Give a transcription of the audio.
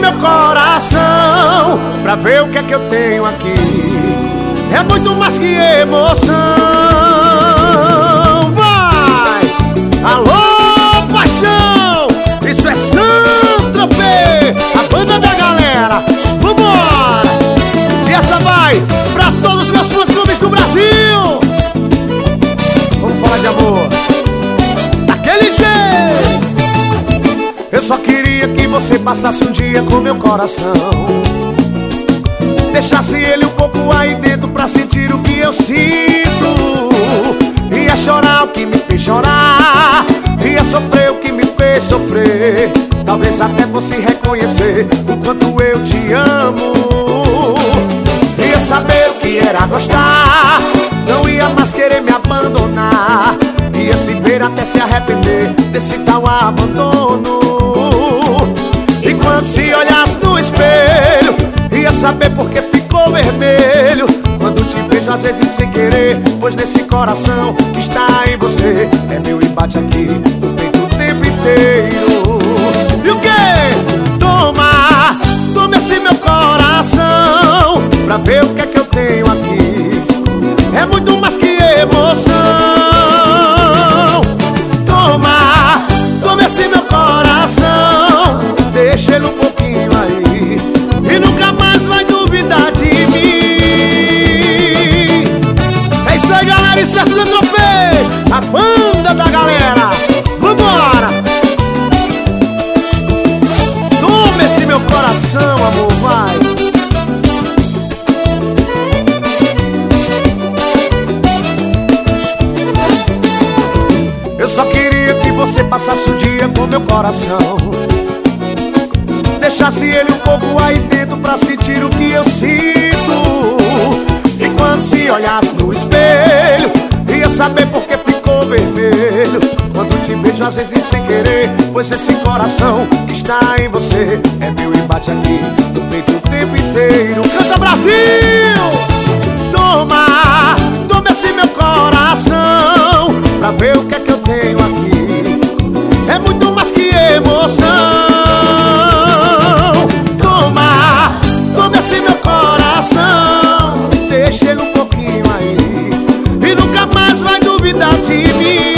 meu coração pra ver o que é que eu tenho aqui. É muito mais que emoção. Vai! Alô, paixão! Isso é Saint-Tropez, a banda da galera. Vambora! E essa vai pra todos os meus fã-clubes do Brasil. Vamos falar de amor daquele jeito. Eu só queria que você passasse um dia com meu coração, deixasse ele um pouco aí dentro pra sentir o que eu sinto. Ia chorar o que me fez chorar, ia sofrer o que me fez sofrer. Talvez até fosse reconhecer o quanto eu te amo. Ia saber o que era gostar, não ia mais querer me abandonar. Ia se ver até se arrepender desse tal abandono. E quando se olhasse no espelho, ia saber porque ficou vermelho. Quando te vejo às vezes sem querer, pois nesse coração que está em você é meu e bate aqui no peito o tempo inteiro. E o quê? Toma, tome esse meu coração pra ver o que é que eu tenho aqui. É muito mais que emoção. Toma, tome esse meu coração, deixa ele um pouquinho aí e nunca mais vai duvidar de mim. É isso aí, galera, isso é Saint-Tropez, a banda da galera. Vambora! Toma esse meu coração, amor, vai. Eu só queria que você passasse o dia com meu coração, deixasse ele um pouco aí dentro pra sentir o que eu sinto. E quando se olhasse no espelho, ia saber porque ficou vermelho. Quando te vejo às vezes sem querer, pois esse coração que está em você é meu e bate aqui no peito o tempo inteiro. Canta, Brasil! Toma, toma esse meu coração pra ver o que é que eu tenho aqui. É muito mais que emoção. Toma, toma esse meu coração, deixa ele um pouquinho aí e nunca mais vai duvidar de mim.